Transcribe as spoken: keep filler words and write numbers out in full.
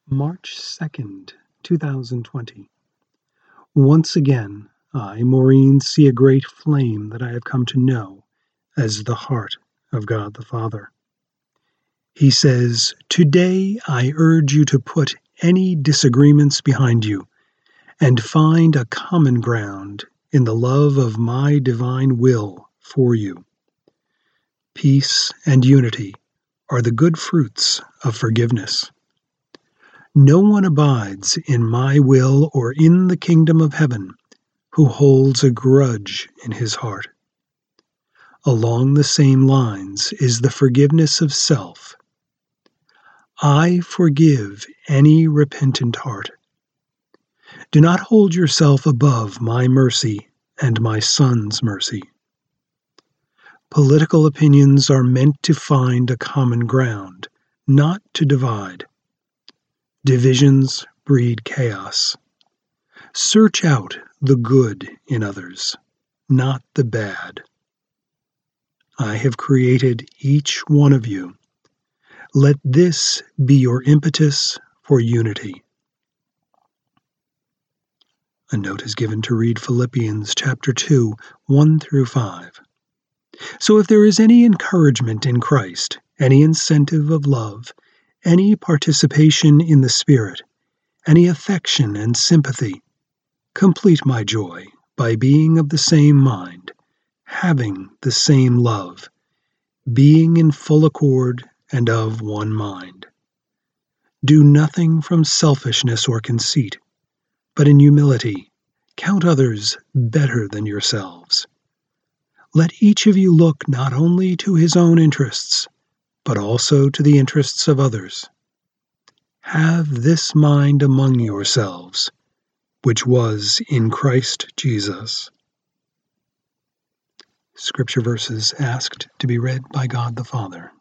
March second, two thousand twenty. Once again, I, Maureen, see a great flame that I have come to know as the heart of God the Father. He says, "Today I urge you to put any disagreements behind you and find a common ground in the love of my divine will for you. Peace and unity are the good fruits of forgiveness. No one abides in my will or in the kingdom of heaven who holds a grudge in his heart. Along the same lines is the forgiveness of self. I forgive any repentant heart. Do not hold yourself above my mercy and my Son's mercy. Political opinions are meant to find a common ground, not to divide. Divisions breed chaos. Search out the good in others, not the bad. I have created each one of you. Let this be your impetus for unity." A note is given to read Philippians chapter two, one through five. So if there is any encouragement in Christ, any incentive of love, any participation in the Spirit, any affection and sympathy, complete my joy by being of the same mind, having the same love, being in full accord and of one mind. Do nothing from selfishness or conceit, but in humility count others better than yourselves. Let each of you look not only to his own interests, but also to the interests of others. Have this mind among yourselves, which was in Christ Jesus. Scripture verses asked to be read by God the Father.